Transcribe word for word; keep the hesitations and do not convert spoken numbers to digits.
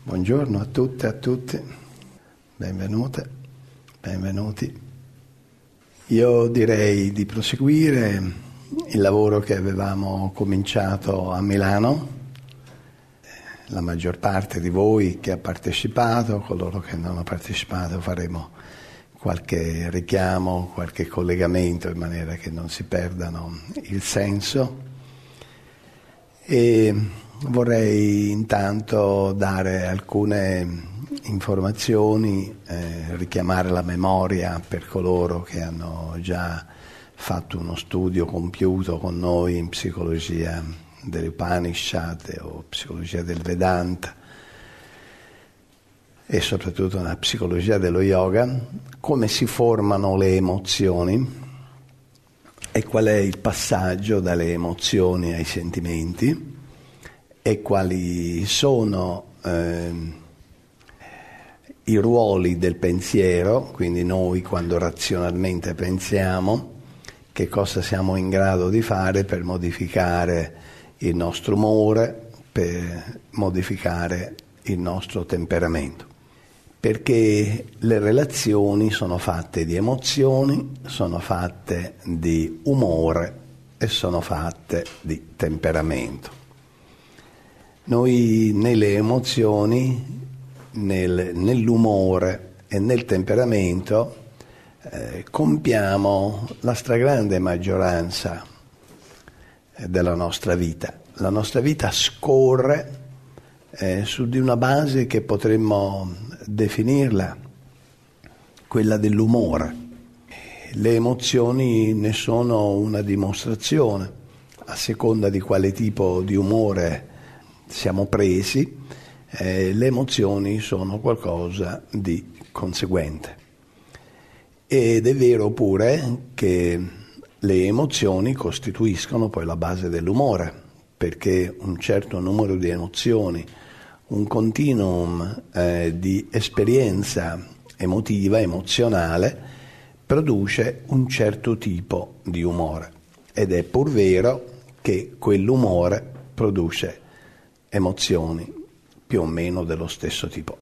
Buongiorno a tutte e a tutti, benvenute, benvenuti. Io direi di proseguire il lavoro che avevamo cominciato a Milano. La maggior parte di voi che ha partecipato, coloro che non hanno partecipato, faremo qualche richiamo, qualche collegamento in maniera che non si perdano il senso. E vorrei intanto dare alcune informazioni, eh, richiamare la memoria per coloro che hanno già fatto uno studio compiuto con noi in psicologia delle Upanishad o psicologia del Vedanta e soprattutto nella psicologia dello yoga, come si formano le emozioni e qual è il passaggio dalle emozioni ai sentimenti e quali sono eh, i ruoli del pensiero, quindi noi quando razionalmente pensiamo, che cosa siamo in grado di fare per modificare il nostro umore, per modificare il nostro temperamento. Perché le relazioni sono fatte di emozioni, sono fatte di umore e sono fatte di temperamento. Noi nelle emozioni, nel, nell'umore e nel temperamento eh, compiamo la stragrande maggioranza della nostra vita. La nostra vita scorre eh, su di una base che potremmo definirla quella dell'umore. Le emozioni ne sono una dimostrazione, a seconda di quale tipo di umore siamo presi, eh, le emozioni sono qualcosa di conseguente. Ed è vero pure che le emozioni costituiscono poi la base dell'umore, perché un certo numero di emozioni, un continuum eh, di esperienza emotiva, emozionale, produce un certo tipo di umore. Ed è pur vero che quell'umore produce emozioni più o meno dello stesso tipo.